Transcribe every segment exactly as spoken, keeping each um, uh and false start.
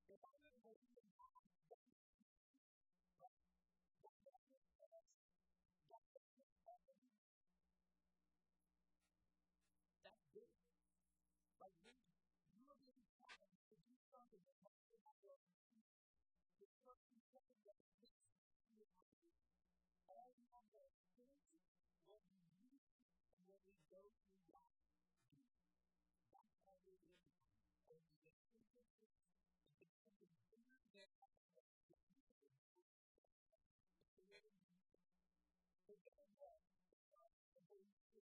If I didn't believe in God, that's big. Like, when you're being challenged to do something that might be not your the first thing that makes you all the other experiences, what we use and what we go through life do. That's all it is. And the experiences is something bigger than the people that do it. So what do you do? So get involved. And believe it.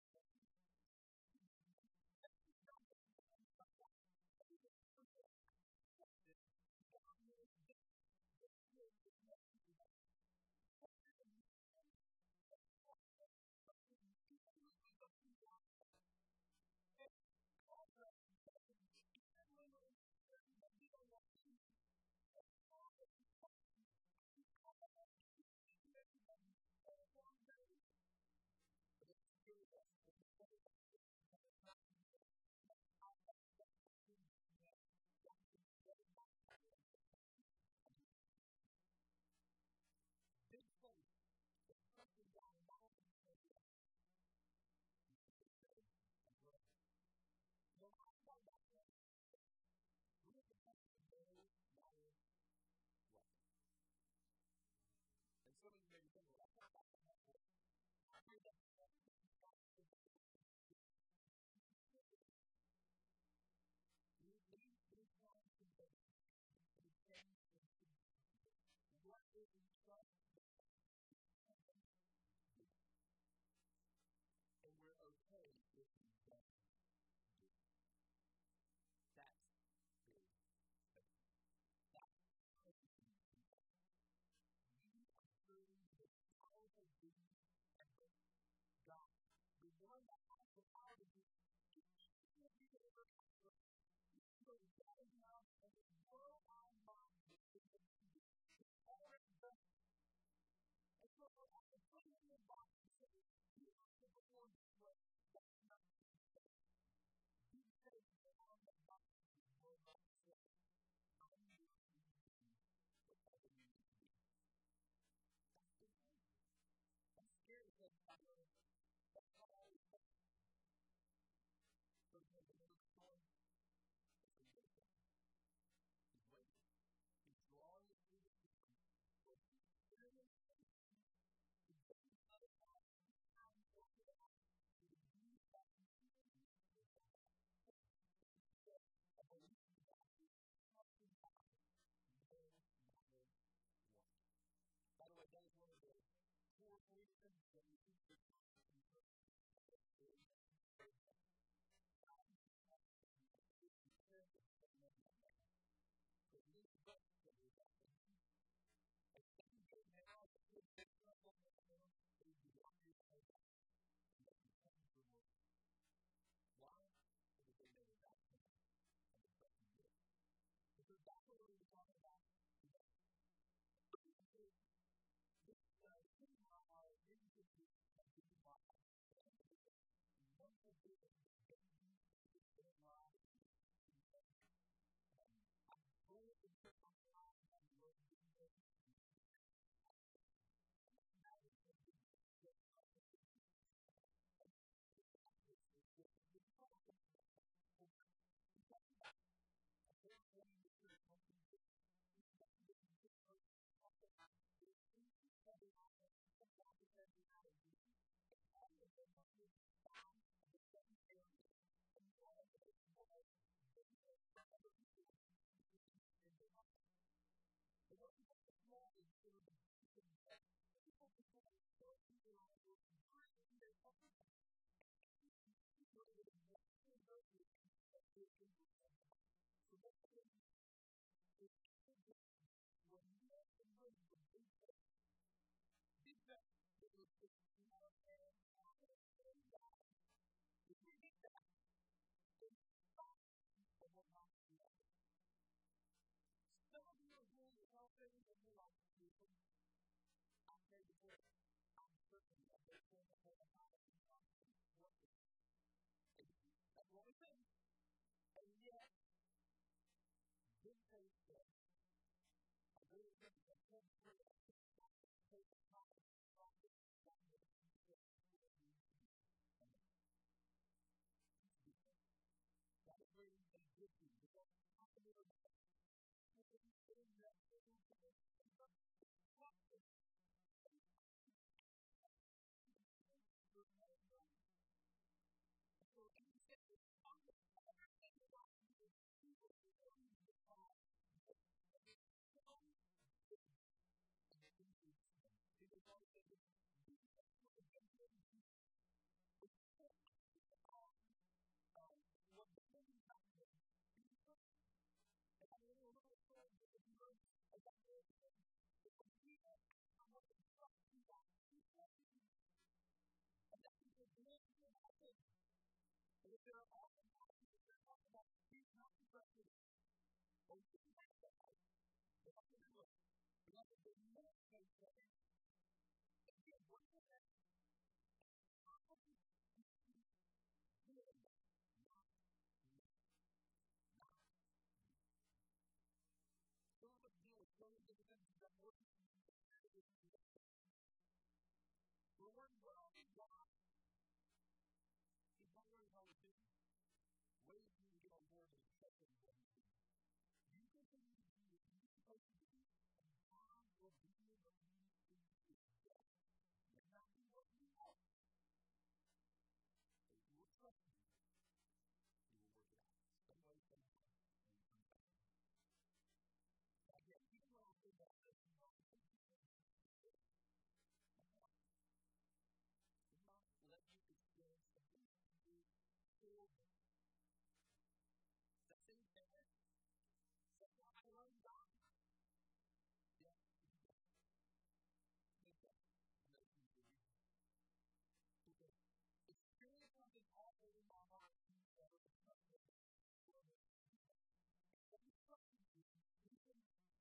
Big faith is trusting God more than faith. When I talk about faith, we have to take the no matter what. And some of you may be thinking, well, that's not that. I hear that. We need to find some faith. What is in trust? And we're okay if we don't do it. That's big faith. That's crazy. You are serving the powerful being and the God. The one that has the power to do so that is now and the world online is already done. And so I can put it in the box and say, you have to perform this way. That's not you say on the box of the world box says, I need you to do whatever you need to do. That's the thing. I'm scared of that. That's how I always say. So there's another story. It's a good thing. He's waiting. He's drawing it through the system. So he's clearly he's getting other out. He's trying to work it out. So the beauty of that is I believe in God. Trusting God. No matter what. By the way, that is one of the core reasons that we think that in church is because we don't know that. And even though now it's a good big trouble in the world, it is beyond your faith. And that you come to the Lord. Why? Because they know that and the stuff you do. Because that's what we're going to be talking about today. This uh, thing about our leadership is that we want one of the biggest babies in life. I'm going to put my life on the Lord Jesus. Now it's going to be just like this. It's probably we talked about a four point to the company. We talked about the different also the things that we have to think about the reality. All of them are being found in the same area. And all of it is more than other people in the life. But what we have to know is there are people that people people are so people are working hard and they're talking about people that are working very good and they're doing good. So what's the thing is when you have to know the big thing, big thing that was just you know and if you get that, then stop and what not to do. Some of you are doing the wrong things and you're like, I'm ready to work. I'm certain that they're going to hold a lot of things on working. That's what we think. And yet, big faith says, And if there are often times that they're talking about he's not the president, or he's not the president, we have to do it. We have to admit those things. And again, what is it that happens? Good. Not me. Not me. Some of us deal with so many different things that we're working on. We're working well with God. He's not learning how to do it. Ways you can get on board and accept him what he's doing. You continue to do what you're supposed to do, and God will do what he needs to do. It may not be what you want, but if you will trust him, he will work it out. Some way, somehow, and you come back. Again, even when I say that, you know, he might let you experience something new for him. That same thing, somehow I love God. Yeah, he does. He does. Let me do it. Because experience something awful in my heart, you never trust him. If you trust him, you can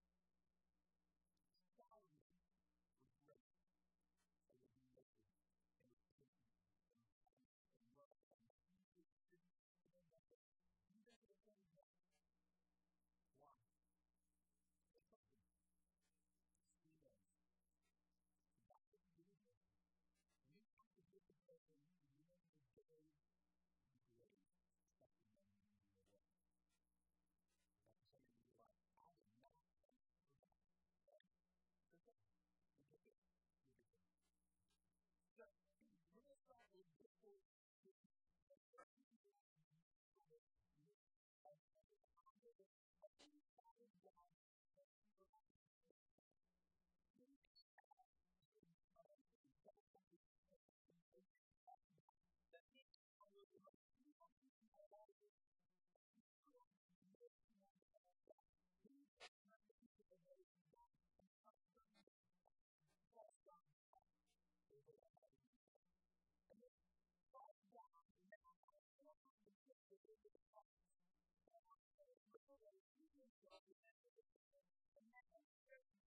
follow me with grace. And with humility, and with patience, and with kindness, and love, and Jesus is even better. Even to the point that, why? It's something. He knows. That's what you do. You have to get the place where you learn to go and grace something that you do in your life. That's some of you are like, I did not think for that. It's okay. You get it. You get it. So, we're going to start with this word. The first thing you have to do is to make it. And every time that it's a thing that is done, that you are going to do it. You have to be kind to the devil and to the devil and to the devil. That means I will do it. You want to do my life. You will make me want to do that. Please don't let me do the way you want. And stop doing it. False God. Is what I'm going to do. And then false God is now I want to do it within the box. And I say, literally, you can go within the box. And then I say,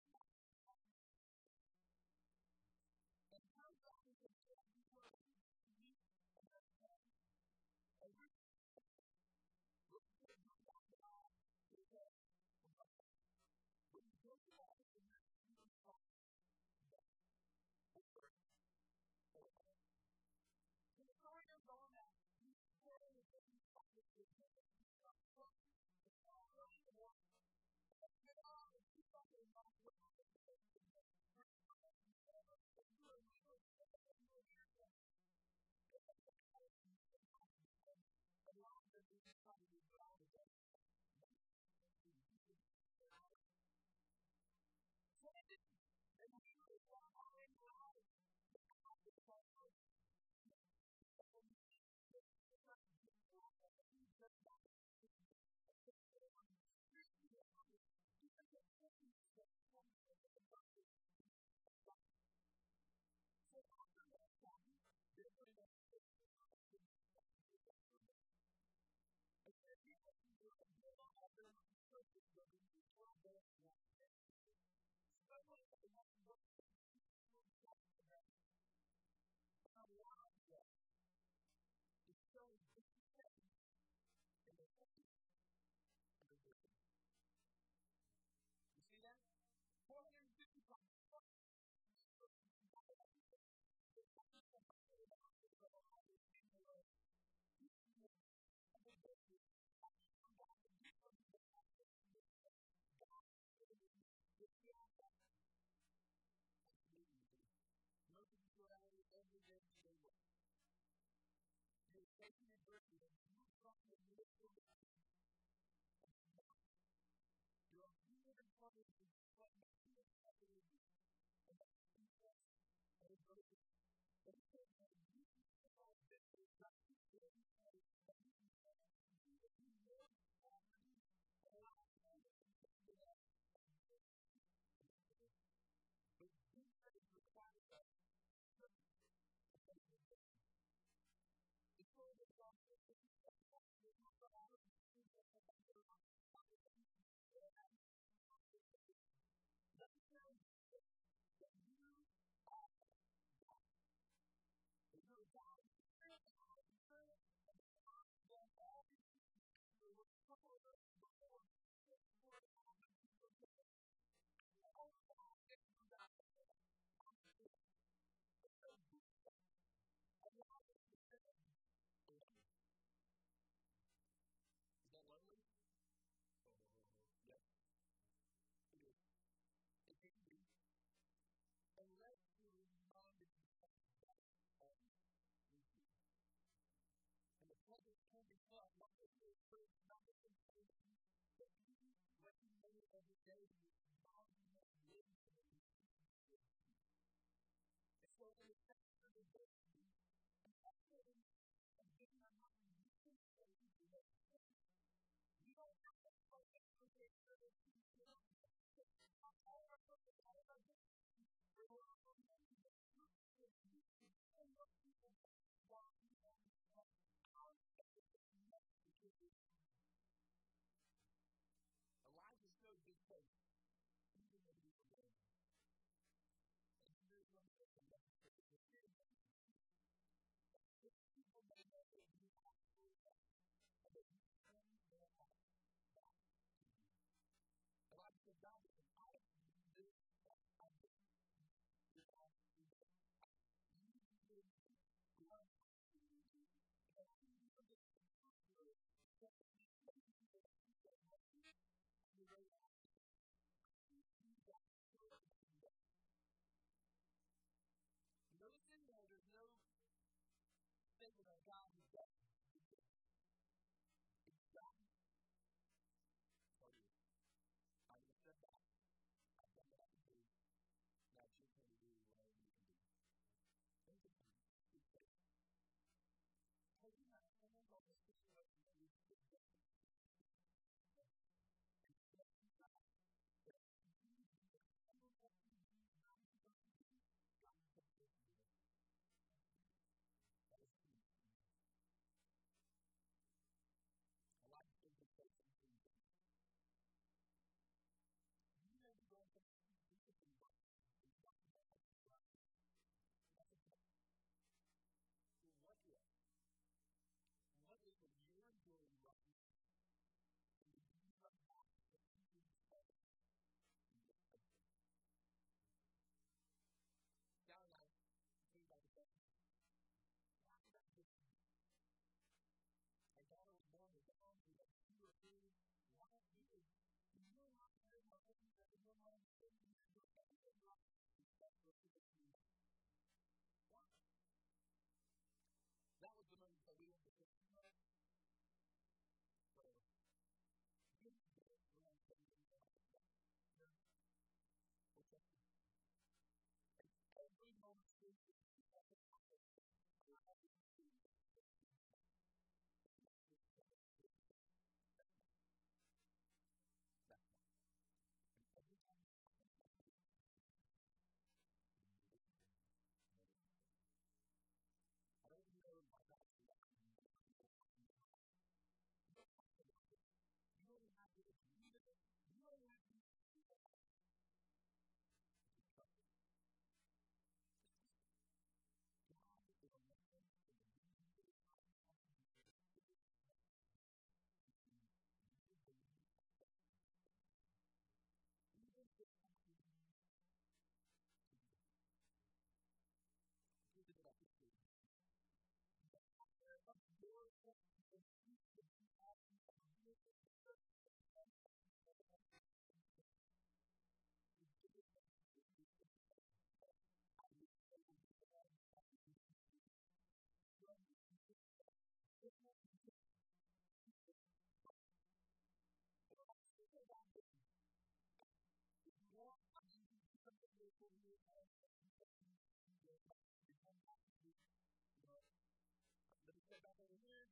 and how God is going to do what you and that's done. And we're going to do that now. Because when you go to that, it's going to be a box. So the story goes on that he's pouring the things off of his head. He's got close. It's all around the world. And get on and keep up in my way. So after that time, they're going to I said, you know, people are doing all their purpose building to twelve days a week. Someone that wants to work for you will talk to them. A lot of them is showing disrespect in their faith and their wisdom. You see that? four hundred fifty-five. Most of you go out every day to their work. You're taking a break and you're talking to me for the You're on two different parties and what you see is happening to you. And that's people and it's very good. And he says that you can see all of this is not just what he says, but you can see that you know already a lot of things that you can do that. But Jesus is required of certain daily volume of living in the and so in the text of the day, and echoing and giving our mind you can say you know you don't have to focus on the experience you don't have to focus on all our purpose, all of our business. We're all remembering the truth of you and what people want you on our faith is next to give you. Elijah showed big faith, even when he was alone. And here's one thing from that faith. The fear of if people may know that you actually have, and that you turn their heart back to you. Elijah said, God, if I do this, I do this, I do this. You will love me, and I will give you the power that you can do this, and that you will love me. Noticing that there's no statement of God who does it's God. So I will step back. I've done what I can do. Now it's your turn to do whatever you can do. Think of me. Be faithful. Taking my hands on the situation that we should do. And stepping back. That you do whatever what you do, God is going to do. God is going to do it. That is true. I like to think of faithful things. You may be going to do something right. It's not about right. That's a fact. So what if? What if when you're doing right now, and you come back to people you say, you get faithful? Now and I think about the fact that my daughter was born with Down, we had two or three. Why don't you do you know how to have my husband that was one of the things you do everything right except for the two? Why? That was the moment that we went to say, you know, so you need to get it around something like that. What's up? And every moment seems to be like a topic. That's why. And every time you come back to it, you need to get it. I don't know my God's reaction. You don't have to agree with it. You don't have to do that. Just trust it. Just trust it. God is a man in the meaning of the time of the year. You believe that. Even if something is to be done. Here's what I can say. The power of your faith is to be out in the middle of the church. Let me step back over here.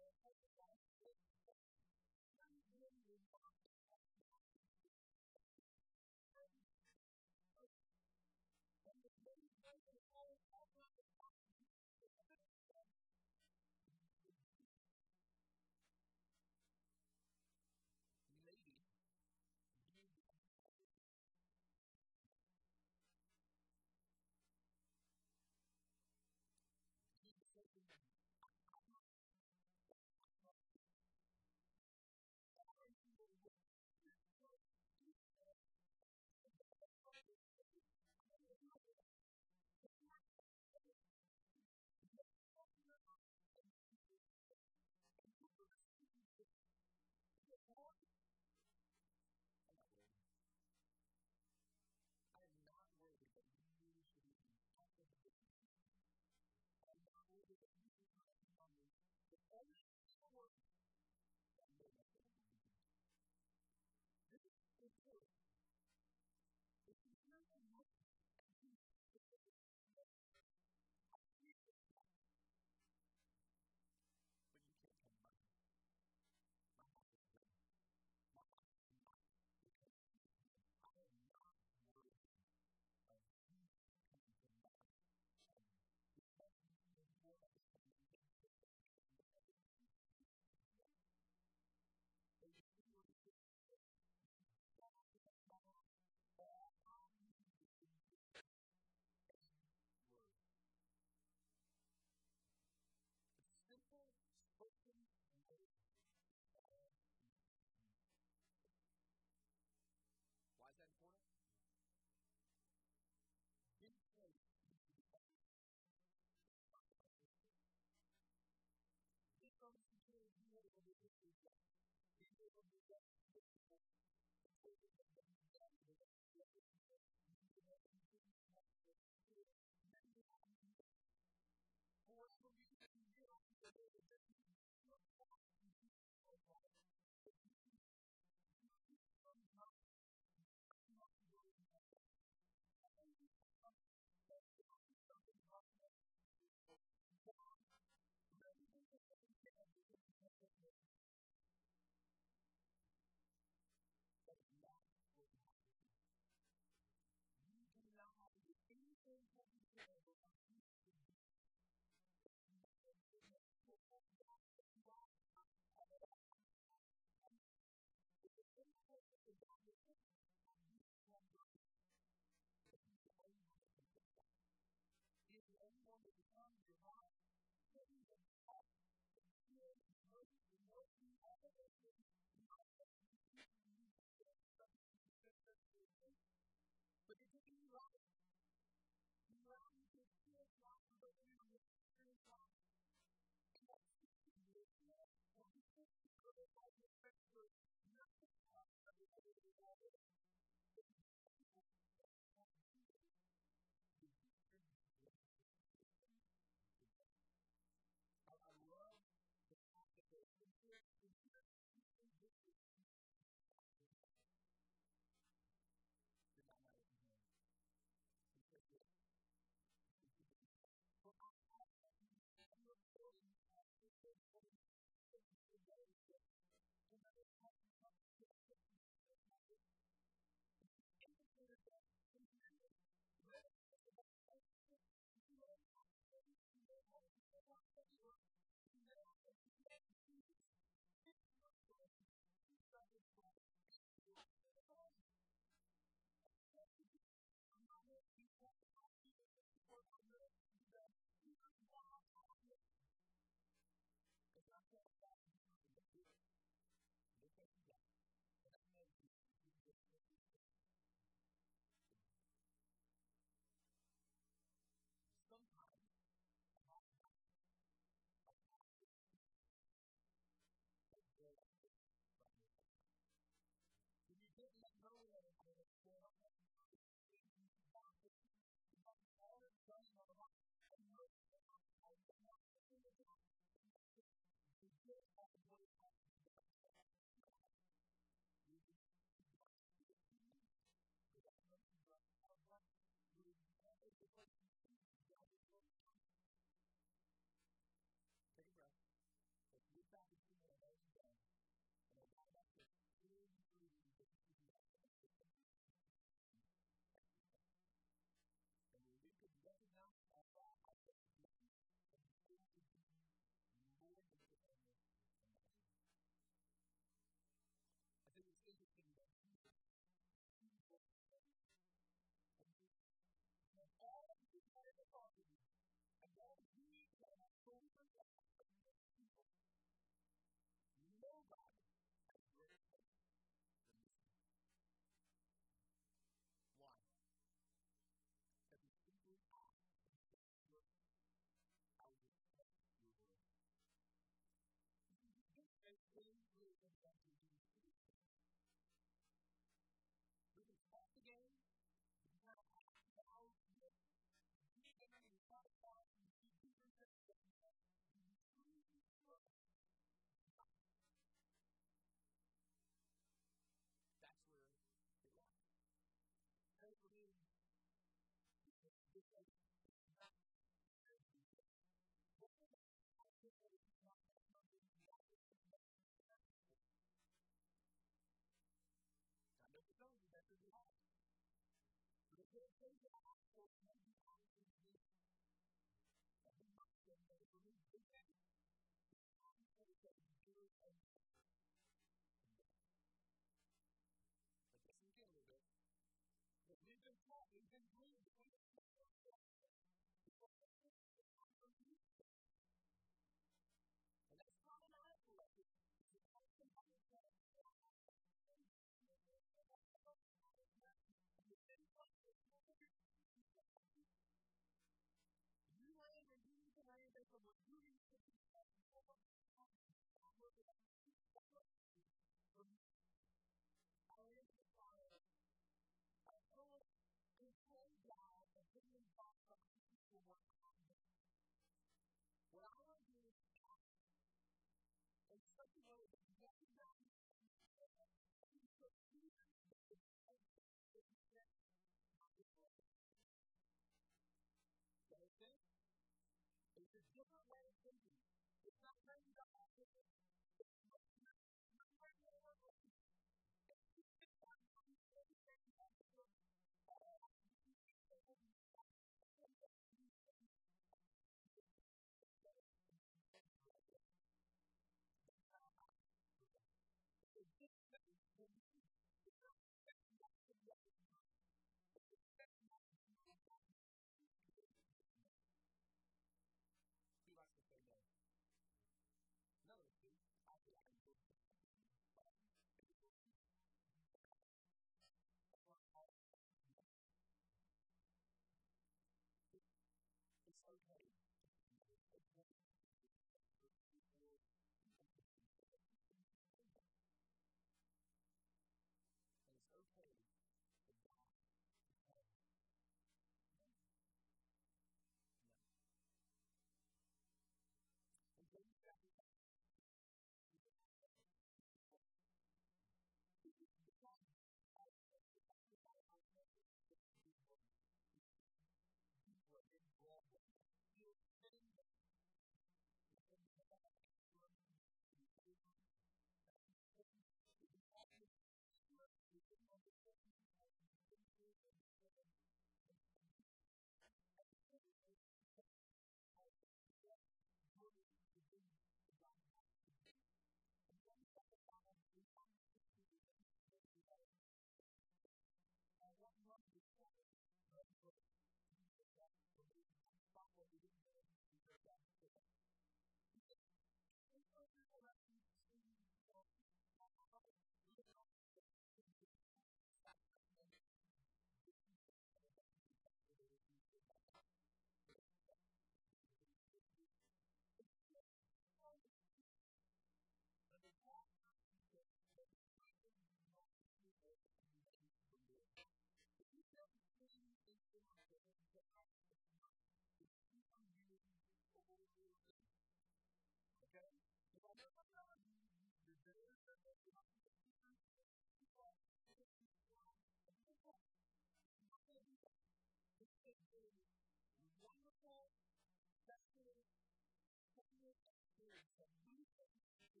wonderful, festive, festive experience that we can do.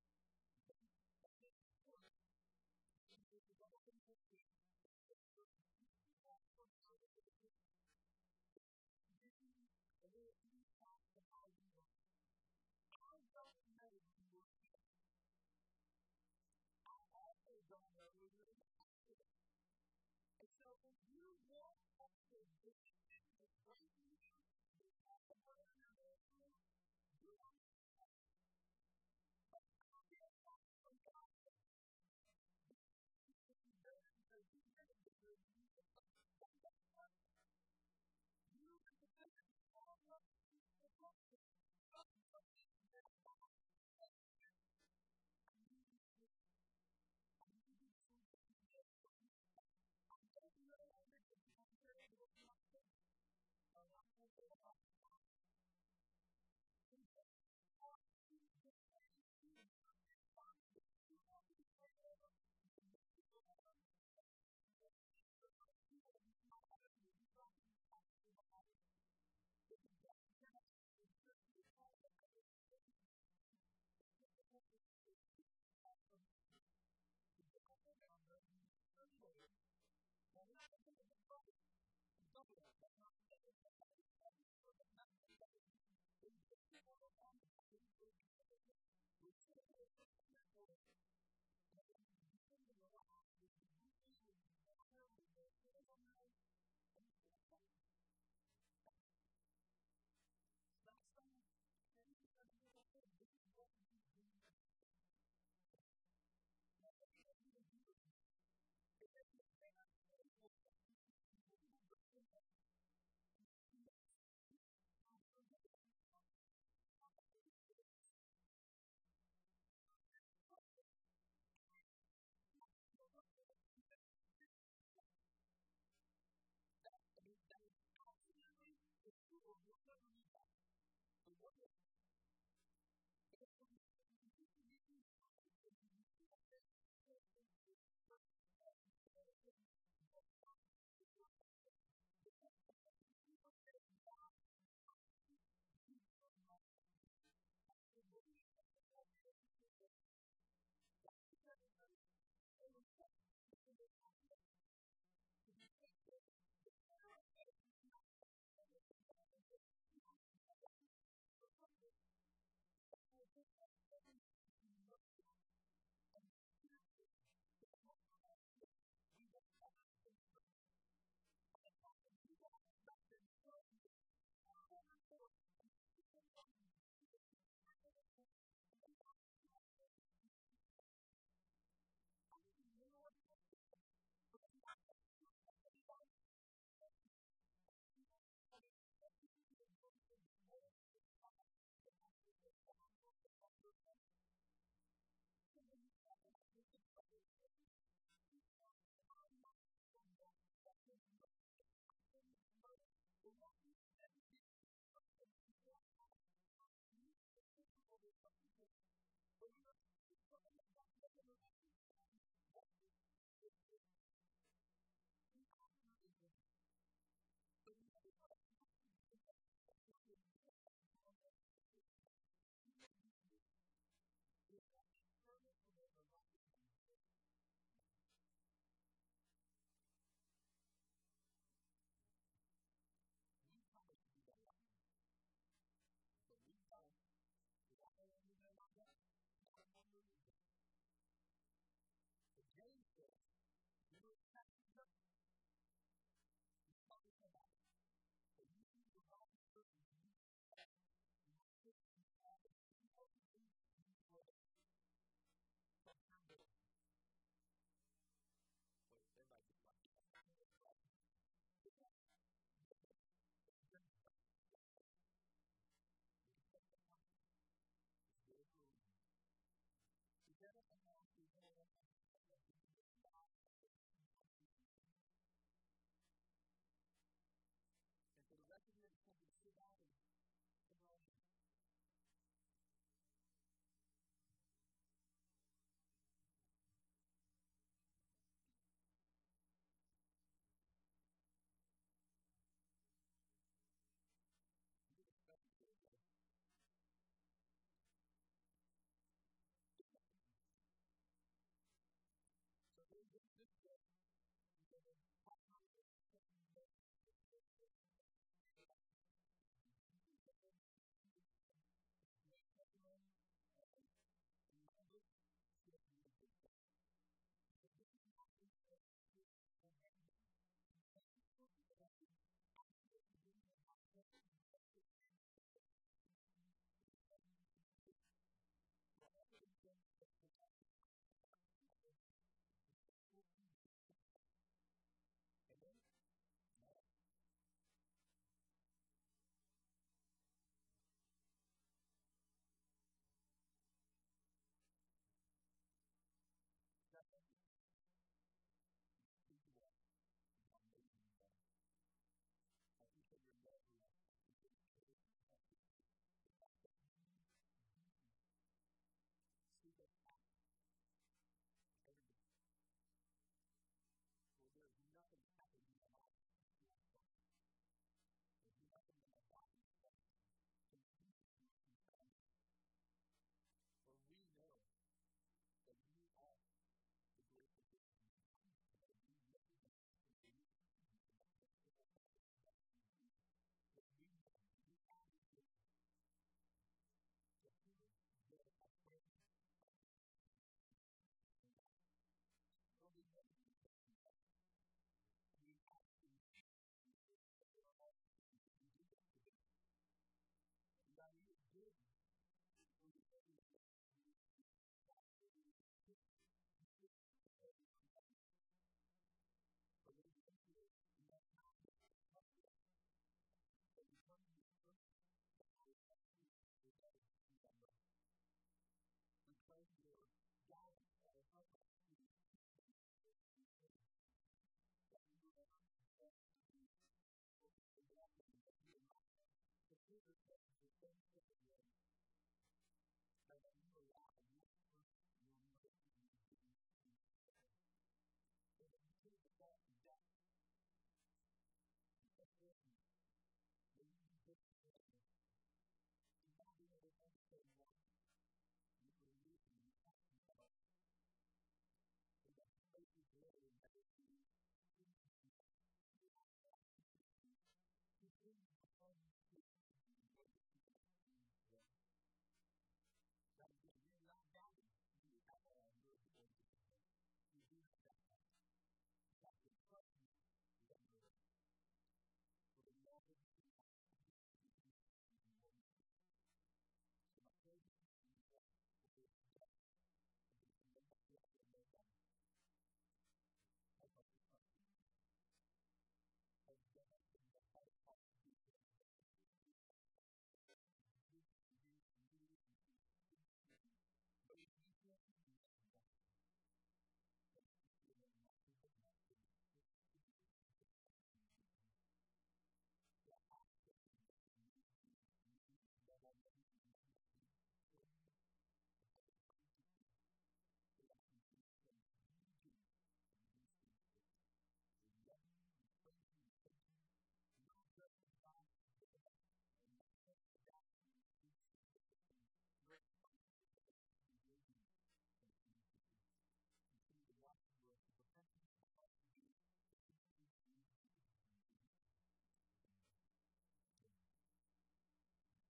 And then we talk about you. I don't know when you were here. I also don't know when you were here. And so if you want us to do the great news, the testimony of your nation, you want to get that from God. Because you know you have the good news of God. You have the good news of God.